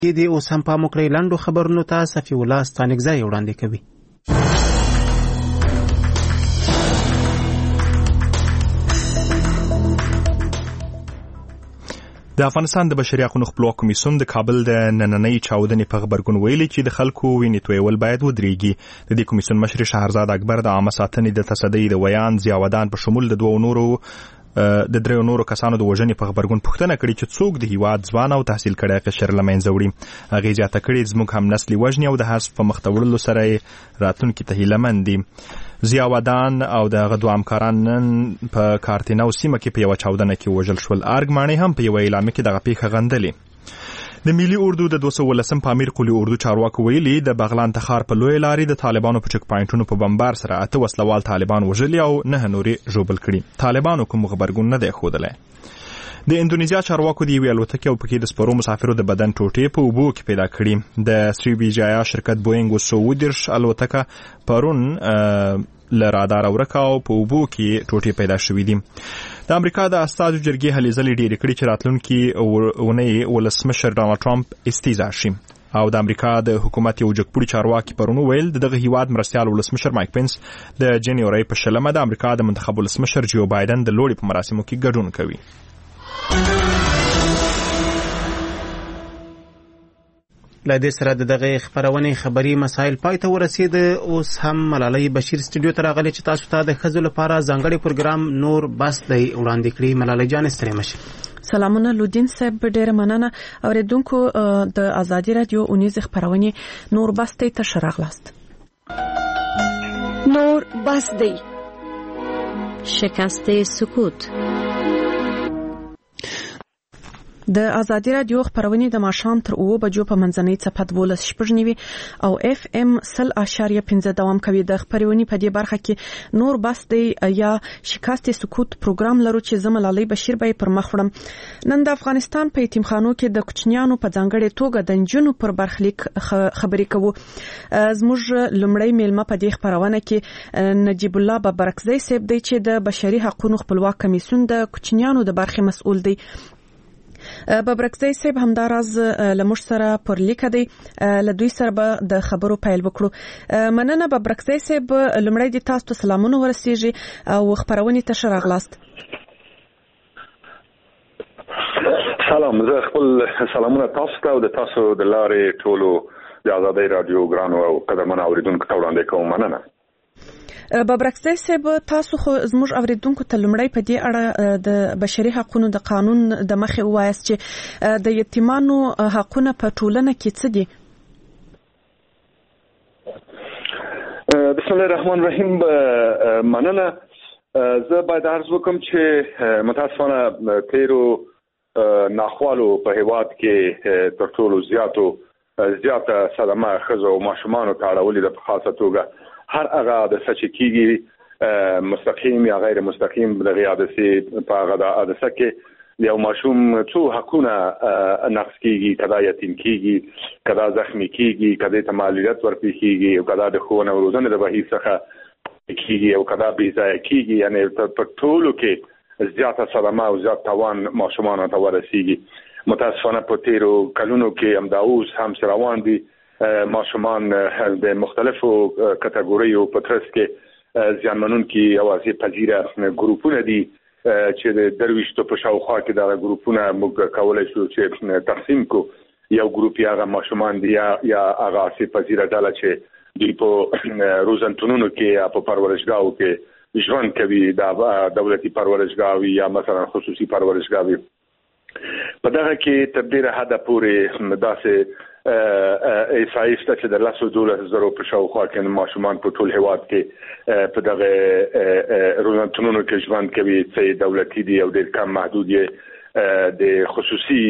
دې اوس هم پام وکړئ لنډو خبرونو ته صفي الله ستانکزی وړاندې کوي. د افغانستان د بشري حقوقو خپلواک کمیسیون د کابل د نننۍ چاودنې په خبرګون ویلي چې د خلکو وینې تویول باید ودرېږي. د دې کمیسیون مشر شهرزاد اکبر د عامه ساتنې د تصدۍ د ویان ضیاءودان په شمول د دریو نورو کسانو د وژنې په خبرګون پوښتنه کړې چې څوک د هیواد ځوان او تحصیل کړی قشر له منځه وړي. هغې زیاته کړې زموږ هم نسلي وژنې او د حذف په مخته وړلو سره یې راتلونکي ته هیلهمند دي. ضیاءودان او د هغه دوه همکاران نن په کارتینو سیمه کې په یوه چاودنه کې وژل شول. ارګ ماڼۍ هم په یوه اعلامیه کې دغه پیښه غندلې. د ملي اردو د 218 پامیر قولي اردو چارواکو ویلي د بغلان تخار په لوی لارې د طالبانو په چک پاینټونو په بمبار سره 8 وسلوال طالبان وژلي او 9 نورې ژوبل کړي. طالبانو کوم خبرګون نه دی ښودلی. د اندونیزیا چارواکو د یوې الوتکې او پکې د سپرو مسافرو د بدن ټوټې په اوبو کې پیدا کړي. د سریویجایا شرکت بوینګ 230 الوتکه پرون له رادار ورکه او په اوبو کې ټوټې پیدا شوې دي. د امریکا د استازو جرګې هلې ځلې ډېرې کړي چې راتلونکي اونۍ ولسمشر ډانلډ ټرمپ استیضاح شي. او د امریکا د حکومت یو جګپوړي چارواکي پرون ویل دغه هیواد مرستیال ولسمشر مایک پنس د جنوري په 20 د امریکا د منتخب ولسمشر جو بایدن د لوړې په مراسمو کې ګډون کوي. له دې سره دغه خبرونه خبري مسایل پای ته ورسید. اوس هم ملالۍ بشیر سټوډیو ته راغلي چې تاسو ته د ښځو لپاره ځانګړی پروګرام نور بس دی وړاندې کړی. ملالۍ جان ستړي مشه. سلامونه لودین صاحب، ډېره مننه. اوریدونکو د آزادي رادیو اونیز خبرونه نور بس دی ته شراغلاست. نور بس دی. شکست سکوت. د آزادي رادیو خبرونه د ماښام تر 9 بجو په منځنۍ څپه 12:09 او اف ام 0.15 دوام کوي. د خبرونه په دې برخه کې نور بس دی یا شکست سکوت پروګرام لرو چې زملالۍ بشیر به پر مخ وړم. نن د افغانستان په یتیمخانو کې د کوچنیانو په ځانګړې توګه د نجونو پر برخلیک خبرې کوو. زموږ لومړی میلمه په دې خبرونه کې نجیب الله ببرکزی صاحب دی چې د بشري حقوقو خپلواک کمیسیون د کوچنیانو د برخې مسؤل دی. ببرکزی صاحب همداراز لمش سره پر لیک دی. له دوی سره به د خبرو پیل وکړو. مننه ببرکزی صاحب، لمړی د تاسو ته سلامونه ورسیږي او خبرونه ته شراغلاست. سلام، زه خپل سلامونه تاسو ته او د تاسو د لارې ټولو د آزادۍ رادیو ګرانو او قدرمنو اوریدونکو ته وړاندې کوم. مننه. ببرکزی صاحب، تاسو خو زموږ اوریدونکو ته لمړی په دې اړه د بشري حقوقو د قانون د مخې وایست چې د یتیمانو حقونه په ټولنه کې څه دي؟ بسم الله الرحمن الرحیم. مننه. زه باید عرض وکم چې متاسفانه تیرو ناخوالو په هیواد کې تر ټولو زیاته صدمه ښځو او ماشومانو ته اړولې ده. په خاصه توګه هر هغه د سچ کېږي مستقیم یا غیر مستقیم دغه حادثې په هغه د حادثه کې یو ماشوم څو حقونه نقض کېږي، کدا یتیم کېږي، کدا زخمی کېږي، کدا ته مالیات ورپېښېږي او کدا د ښوونې او روزنې د بهیر څخه کېږي او کدا بې ځایه کېږي. یعنې په ټولو کې زیاته صدمه او زیات تاوان ماشومانو ته ورسېږي. متاسفانه په تیرو کلونو کې همدا اوس هم روان دي. ماشومان د مختلفو کټګوریو په ترڅ کې زیانمنونکي اوازې پذیره ګروپونه دي چې د درویشتو په شاوخوا کې دا ګروپونه موږ کولای شو چې تقسیم کو. یو ګروپ یې هغه ماشومان دي یا هغه اوازې پذیره ډله چې دوی په روزنتونونو کې یا په پرورشګاهو کې ژوند کوي، دا دولتي پرورشګاوي یا مثلا خصوصي پرورشګاوي. په دغه کې تر ډیره حده پورې داسې ایسایسته چې د 100,000 په شاوخوا کې ماشومان په ټول هیواد کې په دغه روزنتونونو کې ژوند کوي، چې دولتي دي او ډېر کم محدود یې د خصوصي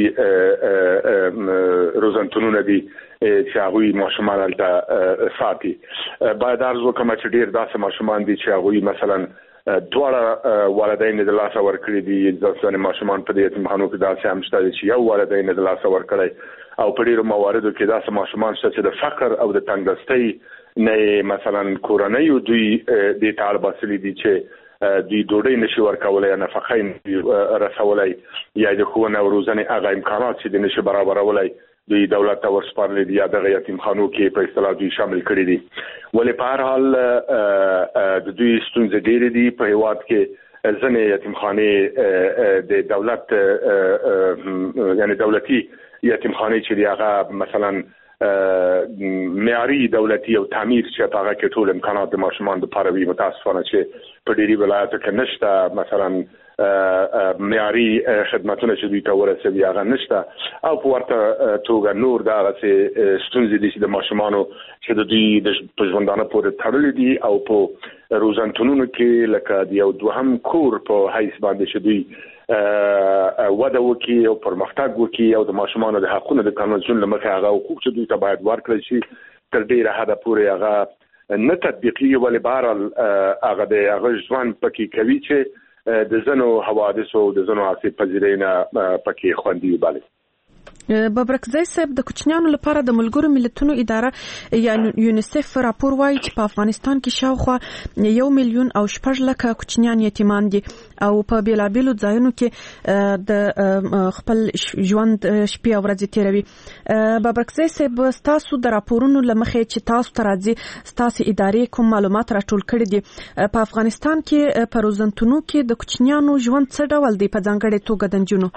روزنتونونه دي چې هغوی ماشومان هلته ساتي. باید عرض وکړم چې ډېر داسې ماشومان دي چې هغوی مثلا دواړه والدین د لاسه ورکړي دي. ځینې ماشومان په دې یتیمخانو کې داسې هم شته چې یو والدین د لاسه ورکړی او په ډېرو مواردو کې داسې ماشومان شته چې د فقر او د تنګدستۍ نه مثلا کورنیو دوی دې ته اړ باسلي دي چې دوی ډوډۍ نشي ورکولی یا نفقه نشي رسولی یا د ښوونې او روزنې هغه امکانات چې د نشي برابرولی دوی دولت ته ورسپارلې دي یا دغه یتیمخانو کې په اصطلاح دوی شامل کړي دي. ولې په هر حال د دوی ستونزې ډېرې دي. په هیواد کې ځینې یتیمخانې د دولت یعنی دولتي یتیمخانې چې دی هغه مثلا معیاري دولتي او تعمیر چې په هغه کې ټول امکانات د ماشومان لپاره وي. متاسفانه چې په ډېری ولایاتو کې نشته مثلا معیاري خدماتونه چې دوی ته ورسوي هغه نشته او په ورته توګه نور دغه ستونزې دي چې د ماشومانو چې د دوی په ژوندانه پورې تړلې دي او په روزنتونونو کې لکه د یو دوهم کور په حیث باندې چې دوی وده وکړي او پرمختګ وکړي او د ماشومانو د حقونو د قانون له مخې هغه حقوق چې دوی ته باید ورکړل شي تر ډېره حده پورې هغه نه تطبیقي. ولې بهرحال هغه د هغه ژوند پکې کوي چې د زنو حوادثو د زنو آسیب پذیرۍ نه پکې خوندي وبالي. ببرکزی صاحب د کوچنیانو لپاره د ملګرو ملتونو اداره یا یونیسف راپور وايي چې په افغانستان کې شاوخوا 1,600,000 کوچنیان یتیمان دي او په بیلابیلو ځایونو کې د خپل ژوند شپې او ورځې تیروي. ببرکزی صاحب تاسو د راپورونو لمخې چې تاسو ته راځي تاسو ادارې کوم معلومات راټول کړي دي په افغانستان کې په روزنتونو کې د کوچنیانو ژوند څه ډول دی په ځانګړې توګه د نجونو؟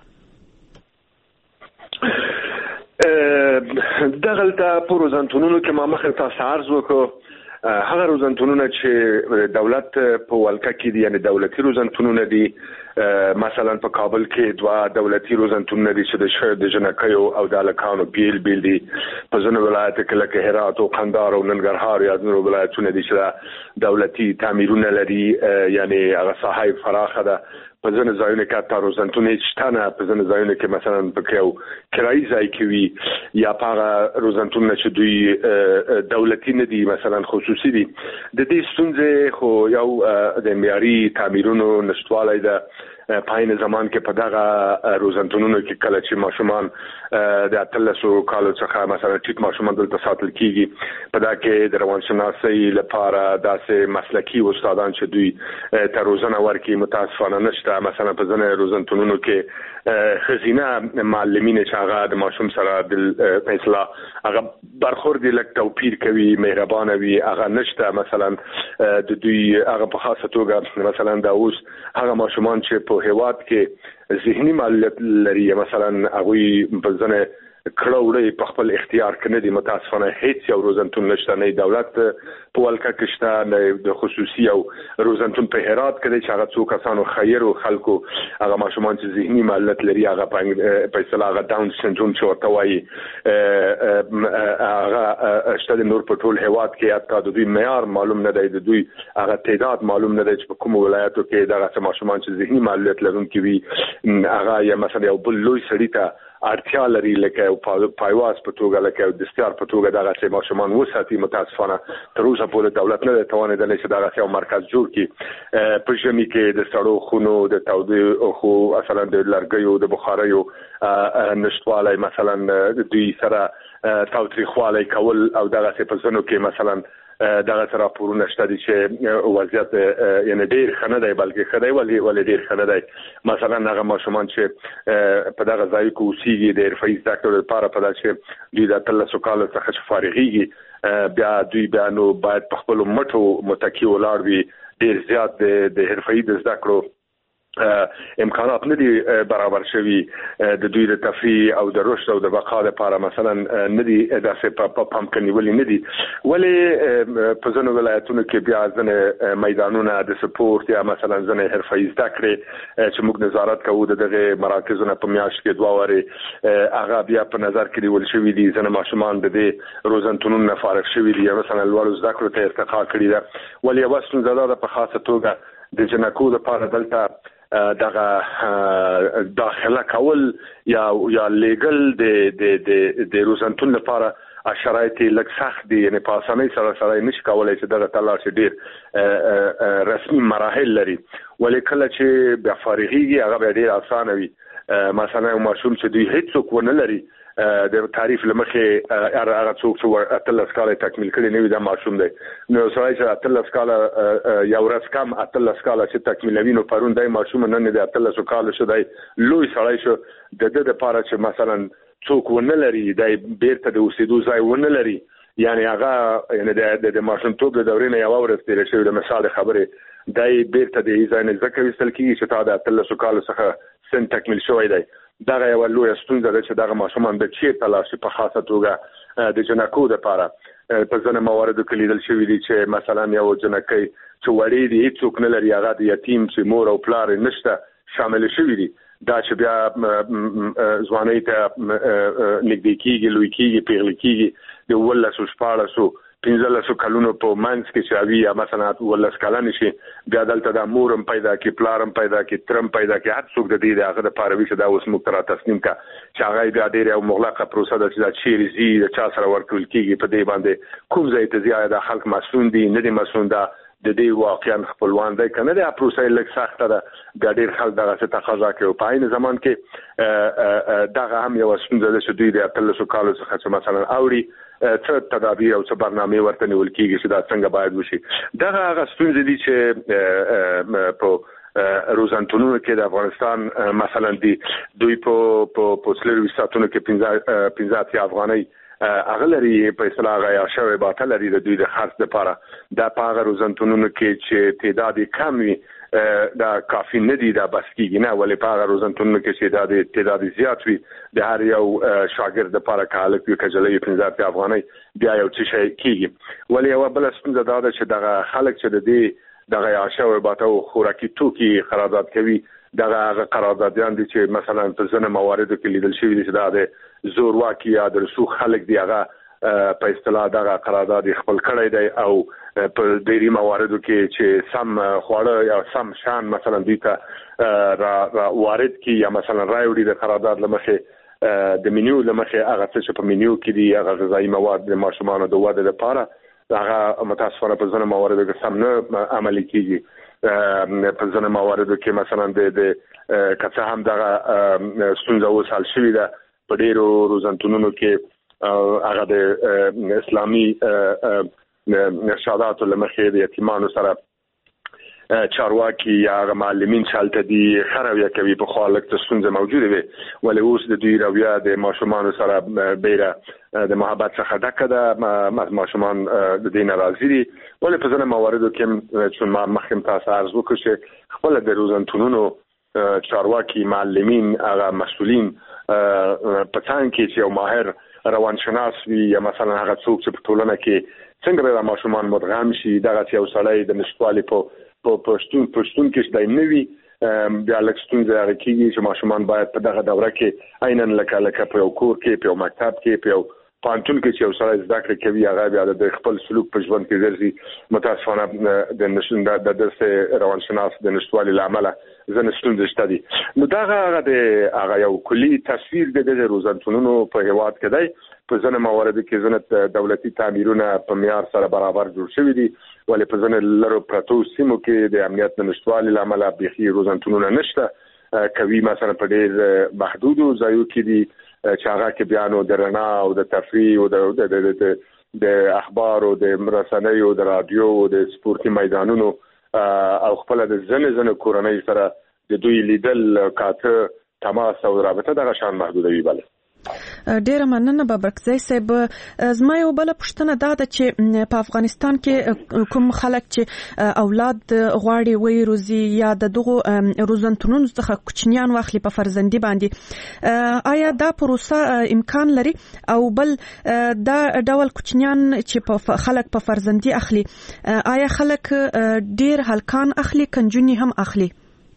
دغلته په روزنتونونو کې ما مخکې تاسو عرض وکړو هغه روزنتونونه چې دولت په ولکه کې دي یعنی دولتي روزنتونونه دي. مثلا په کابل کې دوه دولتي روزنتونونه دي چې د جنکیو او د هلکانو بیل دي. په ځینو ولایتو کې لکه هرات او قندهار او ننګرهار یا ځینو ولایتونه دي چې دولتي تعمیرونه لري یعنی هغه ساحه فراخه ده. په ځینو ځایونو کې حتی روزنتون هیڅ شته نه. په ځینو ځایونو کې مثلا پکې یو کرایي ځای کې وي یا په هغه روزنتونونه چې دوی دولتي نه دي مثلا خصوصي دي. د دې ستونزې خو یو د معیاري تعمیرونو نشتوالی ده. په عین زمان کې په دغه روزنتونونو کې کله چې ماشومان د 13 کالو څخه مثلا ټیټ ماشومان دلته ساتل کیږي په دا کې د روانشناسۍ لپاره داسې مسلکي استادان چې دوی ته روزنه ورکړي متاسفانه نشته. مثلا په ځینو روزنتونونو کې خزینه معلمین چې هغه د ماشوم سره د اصلاح هغه برخورد لک توپیر کوي مهربانه وي هغه نشته. مثلا د دوی هغه په خاصه توګه مثلا د اوس هغه ماشومان چې په هیواد کې ذهني معلولیت لري مثلا هغه په ځنه کړهوړې په خپل اختیار کې نه دي. متاسفانه هیڅ یو روزنتون نشته نه دولت په ولکه کې شته نه د خصوصي او روزنتون په هرات کې چې هغه څو کسانو خیر او خلکو هغه ماشومان چې ذهني معلولیت لري هغه په اصطلاح هغه داون سندروم چې ورته وایي هغه شته نور په ټول هیواد کې حتی د دوی معیار معلوم نه دی د دوی هغه تعداد معلوم نه دی چې په کوم ولایتو کې دغه ماشومان چې ذهني معلولیت لرونکي وي هغه یا مثلا یو بل لوی سړی ته اړتیا لري لکه پایواز په توګه لکه د استعار په توګه دغه ماشومان وساتي. متاسفانه تر اوسه پورې دولت نه توانیدلی چې دغه یو مرکز جوړ کړي. په ژمي کې د سړو خونو د تودو خو مثلا د لرګیو د بخاریو نشټوالی مثلا دوی سره تاوتریخوالی کول او دغه په ځینو کې مثلا دغه سره راپورونه شته دي چې وضعیت یعنی ډیر ښه نه دی بلکې ښه دی ولې ډیر ښه نه دی. مثلا هغه ماشومان چې په دغه ځای کې اوسېږي د حرفه‌ایي زده کړو لپاره په دغه چې دوی د 13 کالو څخه چې فارغېږي بیا دوی نو باید په خپلو مټو متکي ولاړ وي. ډیر زیات د حرفه‌ایي د زده کړو امکانات نه دي برابر شوي د دوی د تفریح او د رشد او د بقا لپاره مثلا نه دي داسې په پام کې نیولې نه دي. ولې په ځینو ولایتونو کې بیا ځینې میدانونه د سپورت یا مثلا ځینې حرفه‌ایي زده کړې چې موږ نظارت کوو دغه مراکزونه په میاشت کې 2 وارې هغه بیا په نظر کې نیول شوي دي. ځینې ماشومان د دې روزنتونونو فارغ شوي دي مثلا لوړو زده کړو ته ارتقا کړې ده. ولې یوه ستونزه ده په خاصه توګه د جنکو لپاره دلته دغه داخله کول یا لیګل د روزنتون لپاره شرایط لږ سخت دي یعنی په اسانۍ سره نشي کولای چې دغه تلاش ډیر رسمي مراحل لري. ولې کله چې بیا فارغېږي هغه ډیر اسانه وي. مثلا ماشوم چې دوی هیڅ څوک ونه لري د تعریف لمخې هغه څوک چې 13 کاله تکمیل کړي نه وي دا ماشوم دی. نو سړی چې 13 کاله یو ورځ کم 13 کاله چې تکمیلوي نو پرون دی ماشوم نه دی 13 کاله شو دی لوی سړی شو د دې لپاره چې مثلا څوک ونه لري د بیرته د اوسېدو ځای ونه لري یعنی هغه یعنی د ماشومتوب د دورې نه یو ورځ تیر شوی د مثال خبره دای بیرته د ځای نه ځکه وستل کیږي چې تا د 13 کال څخه سن تکمیل شوی دی دغه یو لوی ستونزه ده چې دغه ماشومان د چیرته لاشي په خاصه توګه د جنکو لپاره په ځینې مواردو کې لیدل شوی دي چې مثلا یو جنکۍ چې وړي دي هیڅوک نه لري هغه د یتیم چې مور او پلار نشته شامل شوی دي دا چې بیا ځواني ته نږدې کیږي لوی کیږي پیغلي کیږي د ولسو شپاړسو 15 کلونو په منځ کې چې اوی یا مثلا ولس کلن شي بیا دلته د مورم پیدا کی پلارم پیدا کی ترم پیدا کی هر څوک د دې هغه د پاروي چې دا اوس مقترا تسلیم کا چې هغه بیا ډېر یو مغلقه پروسه ده چې دا چیرې زی د چا سره ورکول کیږي په دې باندې کوم ځای ته زیاده خلک مسؤل دي نه دي مسؤل ده د دې واقعا خپلوان دی کنه د پروسه لږ سخته ده بیا ډېر خلک دغه څه تقاضا کوي په عین زمان کې دغه هم یو څنګه د شدوی د 13 کال څخه چې مثلا اوري څه تدابیر او څه برنامه ورته نیول کیږي چې دا څنګه باید وشي دغه هغه ستونزې دي چې په روزانتونونو کې د افغانستان مثلا دی دوی په سلوي ساتونو کې 15 افغاني اغلری په اصطلاح غیا شوی باطل لري د دوی د خرڅ لپاره د پاغه روزانتونونو کې چې تعداد کم وي دا کافي نه دي دا بس کیږي نه ولې پاغه روزانتونو کې چې تعداد زیات وي د هر یو شاګرد لپاره کالک یو کجلې 15 افغاني بیا یو څه شي کیږي ولې یو بل څنګه دا چې دغه خلک چې د دې دغه عاشوي باطل خوراکي توکي قرارداد کوي دغه قراردادیان دي چې مثلا په ځینې مواردو کې لیدل شوی دي چې دا د زورواکي یا د رسوخ خلک دی هغه په اصطلاح دغه قرارداد خپل کړی دی او په ډېری مواردو کې چې سم خواړه یا سم شان مثلا دوی ته را وارد کی یا مثلا راوړي د قرارداد لمخه د منیو لمخه هغه څه په منیو کې دی هغه غذایی مواد د ماشومان د وده لپاره هغه متاسفانه په ځینې مواردو کې سم نه عملي کیږي په ځینې مواردو کې مثلا د کڅه هم دغه ستونزه وسال شوې ده په ډیرو روزانتونونو کې هغه د اسلامي نشادات لمخې د یتیمانو سره چارواکي یا معلمین چالت دي خرویا کوي په خالق ته ستونزه موجوده وي ولې اوس د دوی رویا د ماشومان سره بیره د محبت څخه ډکه ده ماشومان د دې ناراضي دي ولې په ځینې مواردو کې چې ما مخکې تاسو عرض وکړ چې خپل د روزانتونونو چارواکي معلمین هغه مسؤلین په څنګه کې چې یو ماهر روانشناس وي یا مثلا هغه څوک چې په ټولنه کې څنګه به ماشومان مدغم شي دغه یو سړی د نشټوالي په پښتون کې دای نوي بیا لکستون زه کېږي چې ماشومان باید په دغه دوره کې عیناً لکه په یو کور کې په یو مکتب کې په یو پانتون کې چې یو سړی زده کړې کوي هغه بیا د خپل سلوک په ژوند کې ګرځي متاسفانه د درس روانشناس د نشټوالي لامل ځنه ستونزې شته دي نو هغه یو کلی تصویر د روزانتونونو په هیواد کې دی په ځنه مواردو کې ځنه دولتي تعمیرونه په معیار سره برابر جوړ شوي دي ولې په ځنه لرو پراتو سیمو کې د امنیت نشټوالي لامل بيخي روزانتونونه نشته کوي مثلا په ډېر محدودو ځایو کې دي چې هغه کې بیان او درنا او د تفریح او د اخبار او د رسنیو او د رادیو او د سپورتي میدانونو او خپل د ځنه کورنۍ سره د دوی لیدل کاته تماس او رابطه دغه شان محدوده وي بل ډیره مننه بابرکزی صاحب زما یو بل پوښتنه دا ده چې په افغانستان کې کوم خلک چې اولاد غواړي وي روزي یا د دغه روزنتونونو څخه کوچنیان واخلي په فرزندي باندې آیا دا پروسه امکان لري او بل دا ډول کوچنیان چې په خلک په فرزندي اخلي آیا خلک ډیر هلکان اخلي کنجونی هم اخلي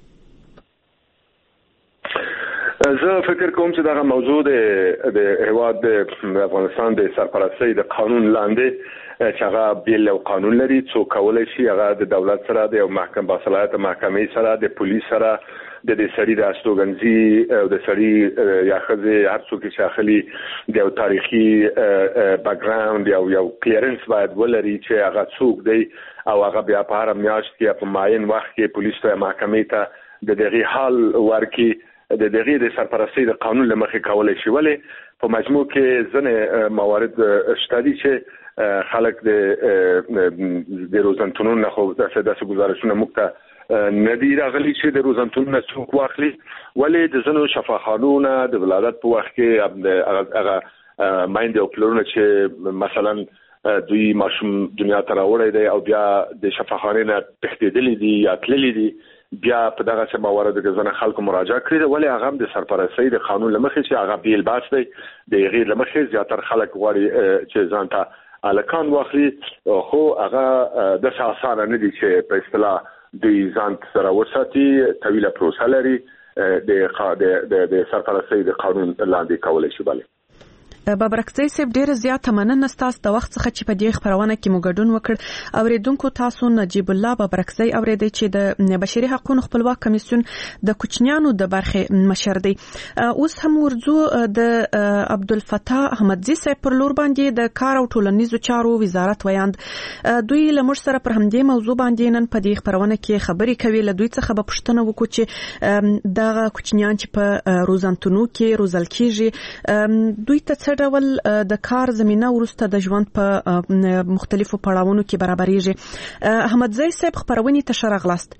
زه فکر کوم چې دا موضوع د هیواد د افغانستان د سرپرستۍ د قانون لاندې چې هغه بیل او قانون لري څو کولای شي هغه د دولت سره د محکمې باصلاحیت محکمې سره د پولیس سره د دې سړي د استوګنځي او د سړي یا خزه هر څوک چې اخلي د تاریخي بیک ګراوند یو کلیرنس باید ولري چې هغه څوک دی او هغه بیا په هر میاشت کې په معین وخت کې پولیس ته محکمې ته د دغه حال ورکی د دغه د سرپرستۍ د قانون لمخې کولای شي ولې په مجموع کې ځنه موارد شته دي چې خلک د روزنتونونو نه خو داسې گزارشونه موږ ته ندی راغلي چې د روزنتونو څوک واخلي ولې د زنو شفاخانونه د ولادت په وخت کې هغه مایند او پلرونه چې مثلا دوی ماشوم دنیا ته راوړی دی او بیا د شفاخانې نه تښتېدلي دي یا تللي دي بیا په دغه څه موارد کې ځنه خلکو مراجعه کړې ده ولې هغه د سرپرستۍ د قانون لمخې چې هغه بیل باس دی د غیر لمخې زیاتره خلک غواړي چې ځان ته الکان واخلي خو هغه د اسانه نه دي چې په اصطلاح د ځان سره وساتي طويله پروسه لري د سرپرستۍ د قانون لاندې کولای شي بله بابرکزی صاحب ډیره زیاته مننه ستاسو د وخت څخه چې په دې خبرونه کې مو ګډون وکړ اوریدونکو تاسو نجیب الله بابرکزی اوریدي چې د بشري حقوقو خپلواک کمیسیون د کوچنیانو د برخې مشر دی اوس هم ورځو د عبدالفتاح احمدزی صاحب پر لور باندې د کار او ټولنیزو چارو وزارت ویاند دوی لمر سره پر همدې موضوع باندې نن په دې خبرونه کې خبري کوي له دوی څخه به پوښتنه وکړو چې دغه کوچنیان چې په روزنتونو کې روزل کیږي دوی ته ډول د کار زمينه ورسته د ژوند په مختلفو پړاوونو کې برابرېږي احمدزی صاحب خبرونه ته شرغلاست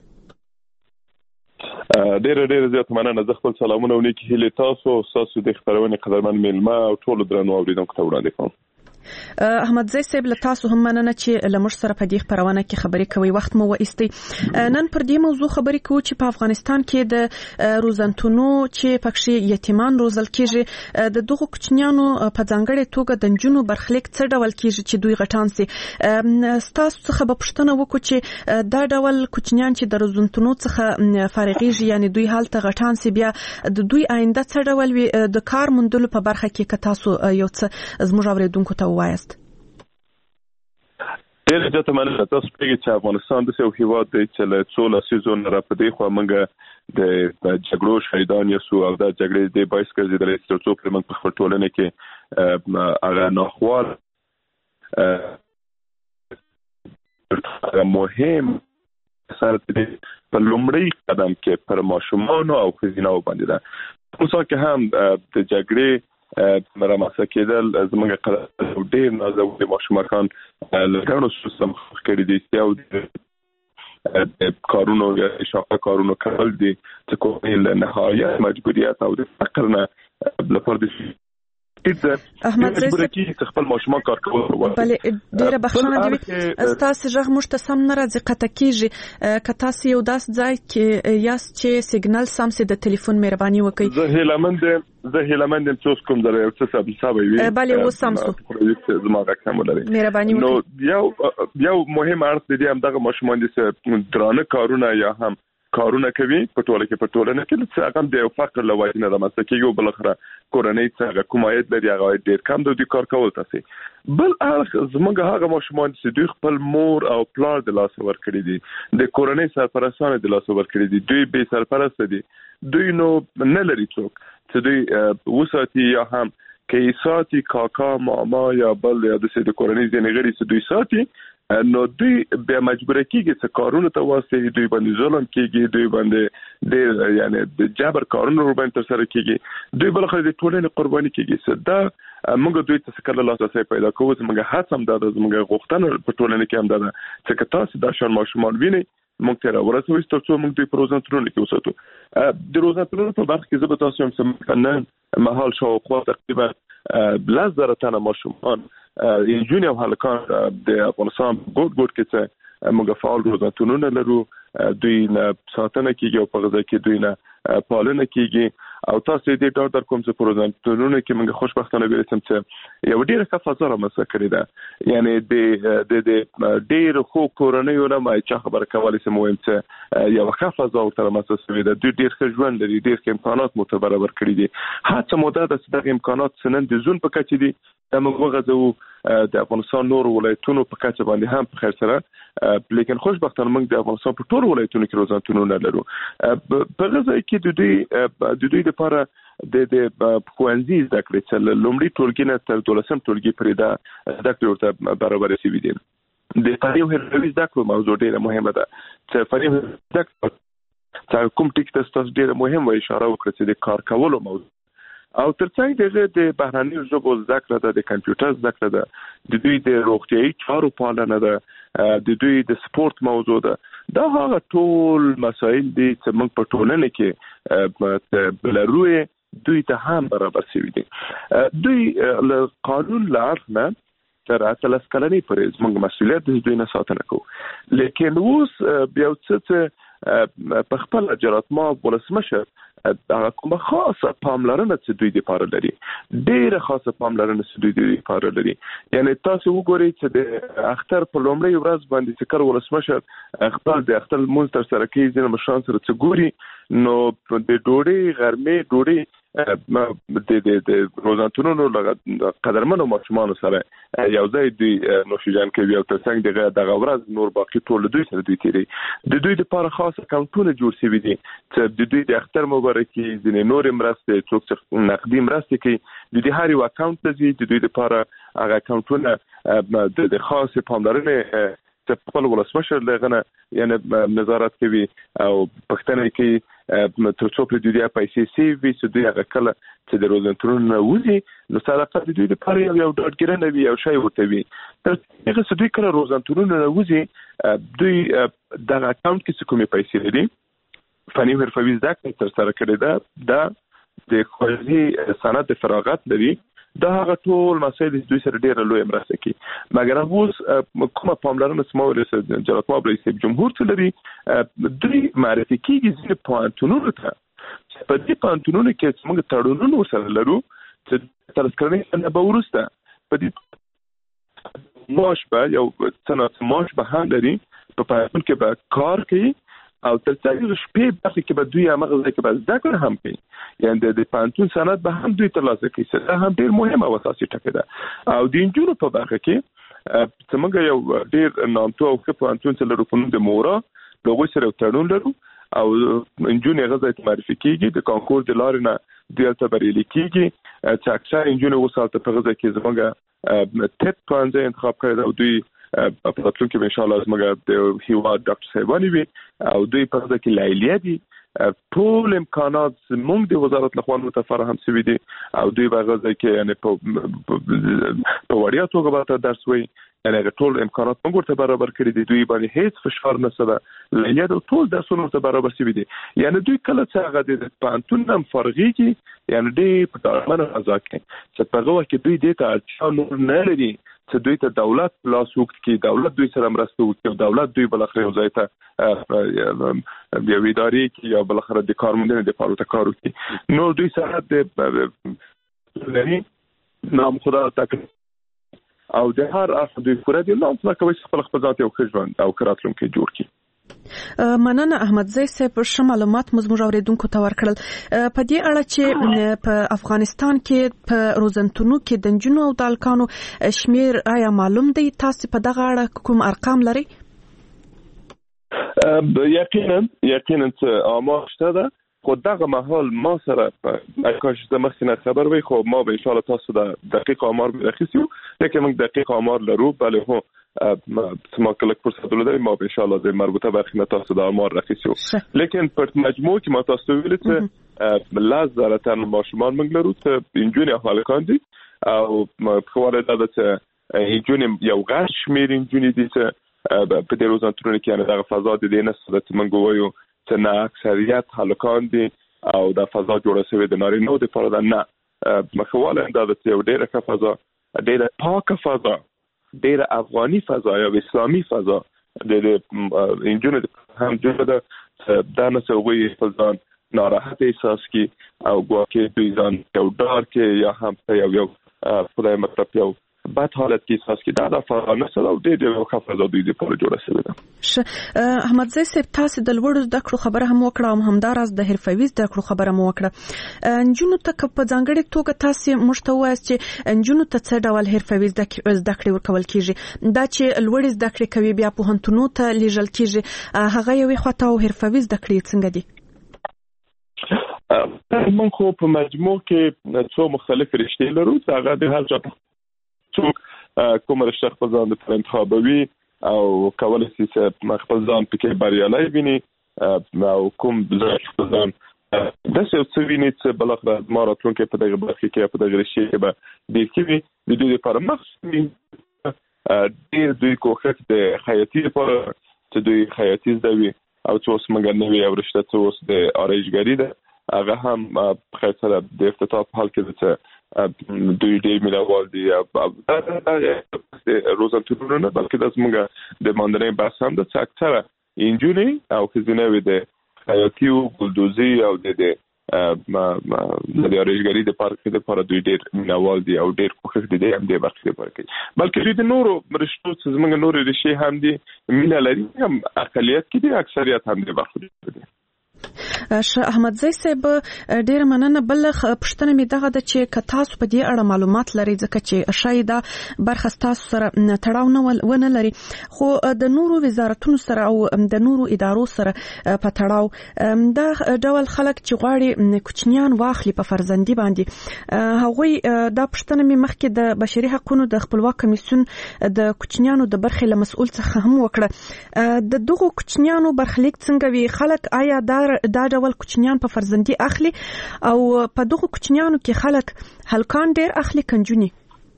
ډېر زیات مننه زه خپل سلامونه ونیکي هلي تاسو د خبرونه قدرمن ملما او ټول درنو اوریدونکو ته وړاندې کوم احمدزی صاحب له تاسو هم مننه چې لمر سره په دې خبرونه کې خبري کوي وخت مو وایستي نن پر دې موضوع خبري کوو چې په افغانستان کې د روزنتونو چې پکې یتیمان روزل کېږي د دغه کوچنیانو په ځانګړې توګه د جنونو برخلیک څه ډول کېږي چې دوی غټان سي تاسو څخه به پوښتنه وکړو چې دا ډول کوچنیان چې د روزنتونو څخه فارغيږي یعنی دوی حالت غټان سي بیا د دوی آینده څه ډول وي د کار موندلو په برخه کې که تاسو یو څه زموږ اوریدونکو ته وایست ډېر زیات مننه تاسو پیږي چې افغانستان د یو هیواد دی چې له څو لسیزونو راپدې خو موږ د جګړو شهیدان یو او د جګړې د بایس ګرځیدل چې څو پر موږ په خپل ټولنه کې هغه ناخوال مهم سره په لومړی قدم کې پر ماشومان او ښځینه باندې ده اوس که هم د جګړې مرامسه کېدل زموږ قدر ډېر نازولي ماشومان لږانو سیستم کړی دی او د کارونو یا شاقه کارونو کول دي چې کومه له نهایت مجبوریت او د فقر نه لپاره د احمدزی صاحب خپل ماشومان کار کول بله ډیره بخښنه دی تاسو ژغ مشتسم نه راځي قطع کیږي که تاسو یو داس ځای کې یاست چې سیګنال سم سي د ټلیفون مهرباني وکړئ زه هیلمند څوک کوم درې او څه حساب وي بله و سمسو زما راکم ولري مهرباني نو یو مهم اړخ دی هم دغه ماشومان دي چې درانه کارونه یا هم کارونه کوي په ټولنه کې چې هغه د فقر لوړ نه رامنځته کیږي بل اخره کورنۍ څنګه کومایت لري هغه ډیر کم د کار کول تاسو بل اړخ زموږ هغه ماشومان چې دوی خپل مور او پلار د لاس ور کړی دي د کورنۍ سرپرستانه د لاس ور کړی دي دوی به سرپرست دي دوی نو نه لري څوک چې دوی وساتي یا هم کې ساتي کاکا ماما یا بل یا د کورنۍ ځینې غړي چې دوی ساتي نو دوی به مجبور کیږي چې کارونه ته واسطه دوی باندې ظلم کیږي دوی باندې د یعنی د جبر کارونه ور باندې تر سره کیږي دوی بل خو د ټولنې قرباني کیږي دا موږ دوی ته څنګه لاسه پیدا کوو چې موږ هڅه هم ده موږ غوښتنه په ټولنه کې هم ده چې تاسو د شان ماشومان ویني موږ ته راورسوي چې موږ دوی پروژنتونه کې وساتو د روزنتونو په برخه کې زه به تاسو هم سمکنن محل شاوخوا تقریبا 10,000 تنه ماشومان جونیور هلکان د افغانستان ګوټ کې چې موږ فعال روزنتونونه لرو دوی نه ساتنه کیږي او په غزا کې دوی نه پالنه کیږي او تاسو دې ډاډ در کوم چې روزنتونونه کې موږ خوشبختانه ویلم چې یو ډیره ښه فضا رامنځته کړې ده یعنی د ډیر خو کورنۍ نه ما چې خبر کولای سم وایم چې یو ښه فضا ورته رامنځته شوې ده دوی ډیر ښه ژوند لري ډیر ښه امکانات مو ته برابر کړی دي هڅه مو ده چې دغه امکانات سنن د زون په کچې دي موږ غواړو د افغانستان نور ولایتونو په کچه باندې هم په خیر سره لیکن خوشبختانه موږ د افغانستان په ټول ولایتونو کې روزنتونونه لرو په غزا کې د دوی لپاره د خوانزي زده کړې چې لومړی ټولګي نه تر 12م ټولګي پرې دا زده کړې ورته برابر شي دي د فریو هروي زده کړو موضوع ډیره مهمه ده چې فریو زده کړو کوم ټیک تاسو ډیره مهم و اشاره وکړه چې د کار کولو موضوع او ترڅنګ دغه د بهراني ژبو زده کړه ده د کمپیوټر زده کړه ده د دوی د روغتيایي چارو پالنه ده د دوی د سپورت موضوع ده دا هغه ټول مسایل دي چې موږ په ټولنه کې بلروي دوی ته هم برابر شوي دي. دوی له قانون لارښ نه تر 13 کلنۍ پورې موږ مسؤلیت د دوی نه ساتنه کوو. لیکن اوس بیا څه په خپل جراتماب ولسمشر هغه کومه خاصه پاملرنه چې دوی لپاره لري، ډېره خاصه پاملرنه چې دوی لپاره لري. یعنی تاسو وګورئ چې د اختر په لومړۍ ورځ باندې چې کله ولسمشر خپل د اختر لمونځ ترسره کوي ځینې مشران سره چې ګوري نو د ډوډۍ غرمې ډوډۍ د روزانتونونو قدرمنو ماشومانو سره یو ځای دوی نوشیجان کوي او ترڅنګ دغه ورځ نور باقي ټول دوی سره دوی تیری. د دوی لپاره خاص اکاونټونه جوړ شوي دي چې د دوی د اختر مبارکي ځینې نور مرستې څوک چې نقدي مرستې کوي د دې هر یو اکاونټ لري. د دوی لپاره هغه اکاونټونه د خاص پاملرنې چې خپل ولسمشر لغنه یعنی نظارت کوي او پښتنه کوي تر څو په دې پیسې سی وي چې دوی هغه کله چې د روزنتونو وځي نو صدقه د دوی لپاره یو ډاډګرنه وي او شی ورته وي. تر هغه چې دوی کله روزنتونو وځي دوی دغه اکاونټ کې کومې پیسې لري فني حرفوي زده کړې تر سره کړې ده د خارجي سند فراغت لري. دا هغه ټول مسایل دوی سره ډېره لوی مرسته کوي. مګر اوس کومه پاملرنه سمول جلالتمآب رئیس جمهور ته لري دوی معرفي کیږي چې پوهنتونونو ته په دې پوهنتونونو کې موږ تړونونه سره لرو چې تر سکرنې نه به وروسته په دې معاش به یو څه معاش به هم لري په پوهنتون کې به کار کوي او تر څو شپې بخې کې به دوی هغه ځای کې به زده کړه هم کوي. یعنی د پوهنتون سند به هم دوی ترلاسه کوي. دا هم ډېر مهمه او اساسي ټکی ده. او د انجونو په برخه کې چې موږ یو ډېر نامتو او ښه پوهنتون چې لرو په نوم د مورا د هغوی سره یو تړون لرو او انجونې هغه ځای ته معرفي کېږي د کانکور د لارې نه دوی هلته بریالي کېږي چې اکثر انجونې اوس هلته په هغه ځای کې زموږ ټیټ پوهنځی انتخاب کړی ده او دوی په راتلونکي کې انشاءالله زموږ د هیواد ډاکټر صاحبانې وي او دوی په هغه ځای کې لیلیه دي. ټول امکانات زموږ د وزارت لخوا ورته فراهم شوي دي او دوی په هغه ځای کې یعنی په وړیا توګه به درس وایي. یعنی هغه ټول امکانات موږ ورته برابر کړي دي. دوی باندې هیڅ فشار نشته ده. لیلیه د ټول درسونه ورته برابر شوي دي. یعنی دوی کله چې هغه د پوهنتون نه فارغېږي یعنی ډېر په ډاډمنه فضا کې چې په هغه وخت کې دوی دې ته اړتیا نور نه لري چې دوی ته دولت لاس اوږد کړي، دولت دوی سره مرسته وکړي او دولت دوی بالاخره یو ځای ته یو ادارې کې یا بالاخره د کارموندنې دپاره ورته کار وکړي. نو دوی سره د لري نام خدا تکړه او د هر اصل دوی پوره دي نو څنګه کوي خپل ذات یو ښه ژوند او کراتلونکي جوړ کړي. مننه احمدزی صاحب ښه معلومات موږ اوریدونکو ته ورکړل. په دې اړه چې په افغانستان کې په روزنتونو کې د نجونو او د هلکانو شمیر آیا معلوم دی؟ تاسو په دغه اړه کوم ارقام لري؟ یقینا آمار شته ده خو دغه مهال ما سره کاش زه مخکې نه خبر وای خو ما به انشاءالله تاسو د دقیق آمار اخیستو. لیکن موږ دقیق آمار لرو بله هو ما کله فرصت ولرم ما به انشاءالله د مربوطه برخې نه تاسو د آمار اخیستو. لیکن په مجموع کې ما تاسو ویل چې لازم تر ماشومان موږ لرو ته انجونې او هلکان دي او خبره ده چې انجونې یو غټ شمېر انجونې دي چې په دې روزنتونو کې یعنی دغه فضا د دې نسبت چې موږ وایو چې نه اکثریت هلکان دي او دا فضا جوړه شوې د نارینه‌و دپاره ده. نه مخواله دا چې یو ډېره ښه فضا، ډېره پاکه فضا، ډېره افغاني فضا یا اسلامي فضا د انجونو هم جوړه ده چې دا نه چې هغوی خپل ځان ناراحت احساس کړي او ګواکې دوی ځان یو ډار کې یا هم په یو خدای مطلب یو بد حالت کې احساس کې دا فضا نه سره او ډېر یو ښه فضا دوی دپاره جوړه شوې ده. احمدزی صاحب تاسو د لوړو زده کړو خبره هم وکړه او همداراز د حرفوي زده کړو خبره هم وکړه. نجونو ته په ځانګړې توګه تاسو موږ ته ووایاست چې نجونو ته څه ډول حرفوي زده کړې ورکول کېږي؟ دا چې لوړې زده کړې کوي بیا پوهنتونونو ته لیږل کېږي هغه یوې خواته او حرفوي زده کړې څنګه دي؟ موږ خو په مجموع کې څو مختلف رشتې لرو چې هغه د هر چا څوک کوم رشته خپل ځان د انتخابوي او کولی شي چې خپل ځان پکې بریالی ویني او کوم خپل ځان داسې یو څه ویني چې بالاخره زما راتلونکی په دغه برخه کې په دغه رشتې کې به ډېر ښه وي. د دوی لپاره مخصوص ډېر دوی کوښښ د خیاطي لپاره چې دوی خیاطي زده وي او څه اوس موږ نوې او رشته څه اوس د آرایشګري ده هغه هم خیر سره د افتتاح په حال کې ده دوی ډېر مینوال دي روزنټورونه نه بلکې د زموږ د ماندنۍ بحث هم ده چې اکثره انجونې او ښځینه وي د خیاطي او ګلدوزي او د آرایشګري د پاره کې د پاره دوی ډېر مینوال دي او ډېر کوښښ دي هم دې برخه لپاره کوي بلکې دوی د نورو رشتو چې زموږ نورو رشتې هم دي مینه لري هم اقلیت کې دي اکثریت هم دې برخه دي شاه احمدزی صاحب ډیر مننه بل پښتنه می دغه د چې ک تاسو په دې اړه معلومات لري ځکه چې شاید برخه تاسو سره تړاو نه لري خو د نورو وزارتونو سره او د نورو ادارو سره په تړاو د ډول خلک چې غواړي کوچنیان واخلي په فرزندي باندې هغوی د پښتنه می مخکې د بشري حقوقو د خپلواک کمیسیون د کوچنیانو د برخې له مسؤل څخه هم وکړه د دغو کوچنیانو برخلیک څنګه وی خلک آیا دا ډول کوچنیان په فرزندي اخلي او په دغه کوچنیانو کې خلک هلکان ډیر اخلي کنجونی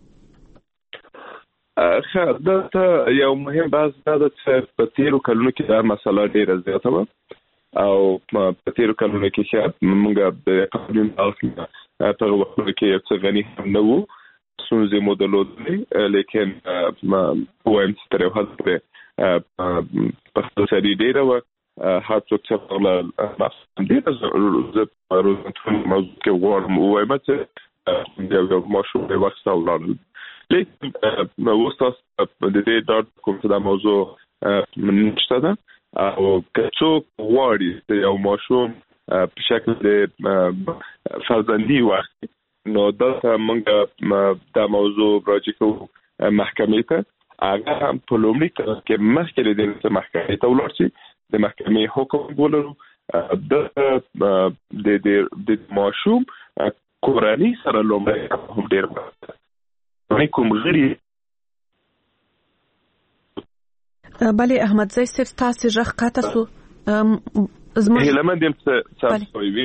دا یو مهم بحث دا چې په تیرو کلونو کې دا مسله ډیره زیاته وه او په تیرو کلونو کې چې موږ د قانون اصلي په وختونو کې یو څه غني هم نه وو ستونزې مو درلودې لیکن وایم چې تر یو حد پورې په خپلسري ډیره وه هر څوک چې خپله ډېره زه روزنټون موضوع کې غواړم ووایم چې یو ماشوم یې واخیسته او ولاړل لیکن اوس تاسو د دې ډاډ کوم چې دا موضوع نشته ده او که څوک غواړي چې یو ماشوم په شکل د فرزندي واخلي نو دلته موږ دا موضوع راجع کوو محکمې ته هغه هم په لومړي کې مخکې له دې چې محکمې ته ولاړ شي د محکمې حکم ولرو د ماشوم کورنۍ سره لومړی هم ډېر کوم غړي بله احمدزی صاحب تاسو ژغ کاته سو هیلمن دیم څه وی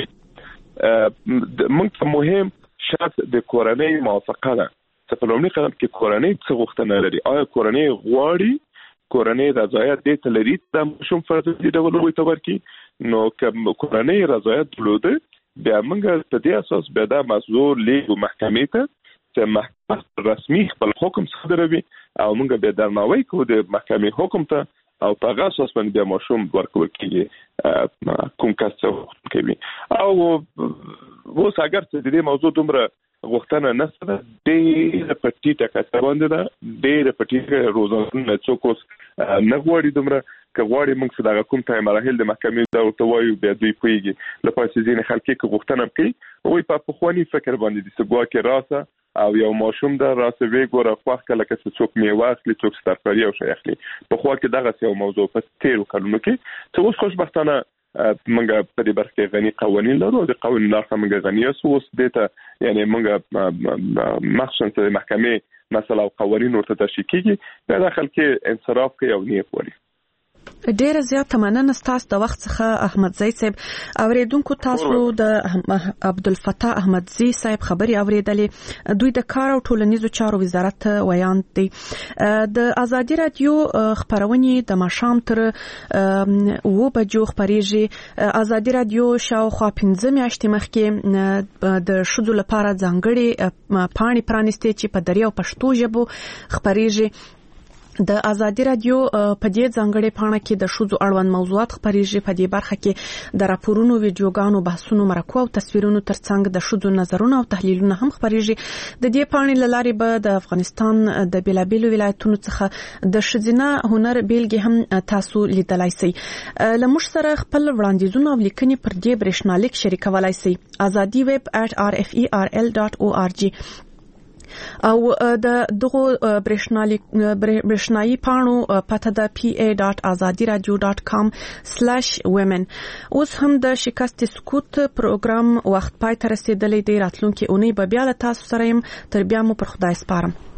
موږ مهم شرط د کورنۍ موافقه ده چې په لومړي قدم کې کورنۍ څه غوښتنه لري آیا کورنۍ غواړي کورنۍ رضایت دې ته لري د ماشوم فرزندي ډول وي تور کې نو کوم کورنۍ رضایت درلوده بیا موږ په دې اساس به دا موضوع لیږو محکمې ته چې محکمه رسمي خپل حکم صادروي او موږ به درناوی کوو د محکمې حکم ته او په هغه اساس باندې ماشوم ورکول کېږي کوم کس کوي او اوس اگر چې دې موضوع دومره غوښتنه نشته ډېر پټیټه کچه باندې ده ډېر پټیټه روزانه څوک نه غواړي دومره که غواړي موږ څنګه کوم ته مراحل د محکمې دا ورته وایو بیا دوی پوهیږي لپاره چې ځینې خلک کې غوښتنه کوي وایي په پخواني فکر باندې د سګوا کې راسه او یو ماشوم دا راسه وی ګوره خوښ کله چې څوک میوه اخلي څوک سترپری او شي اخلي په خوا کې دغه یو موضوع په تیرو کلونو کې څه اوس خوشبختانه موږ په دې برخه کې غني قوانين لرو د قوانين لاره موږ غني اوس دته یعنی موږ مخصوصا د محکمې مسله او قوانين ورته تشکیل کیږي دا داخل کې انصراف کوي او نیت ولري ډیره زیاته مننه ستاسو د وخت څخه احمدزی صاحب اوریدونکو تاسو د عبدالفتاح احمدزی صاحب خبري اوریدلې دوی د کار او ټولنیزو چارو وزارت ویان دي د ازادي رادیو خبرونه د ماښام تر 2 بجو خبريږي ازادي رادیو شاوخوا 15 میاشتې مخکې د شذو لپاره ځانګړي پاڼې پرانیستي چې په دریو پښتو ژبه خبريږي د ازادي رادیو په دې ځانګړې پاڼه کې د شذو اړوند موضوعات خبريږي په دې برخه کې د راپورونو ویډیوګانو بحثونو مرکو او تصویرونو ترڅنګ د شذو نظرونه او تحلیلونه هم خبريږي د دې پاڼې لارې به د افغانستان د بیلابیلو ولایتونو څخه د شذینه هنر بیلګې هم تاسو لیدلای شئ لمش سره خپل وړاندیزونه او لیکنې پر دې برېښنالیک شریکولای شئ azadiweb@rferl.org او د دغه برېښنايي پاڼو پته د pa.azadiradio.com/women اوس هم د شکست سکوت پروګرام وخت پای ته رسیدلې دی راتلونکي اونۍ به بیا له تاسو سره يم تر بیا مو پر خدای سپارم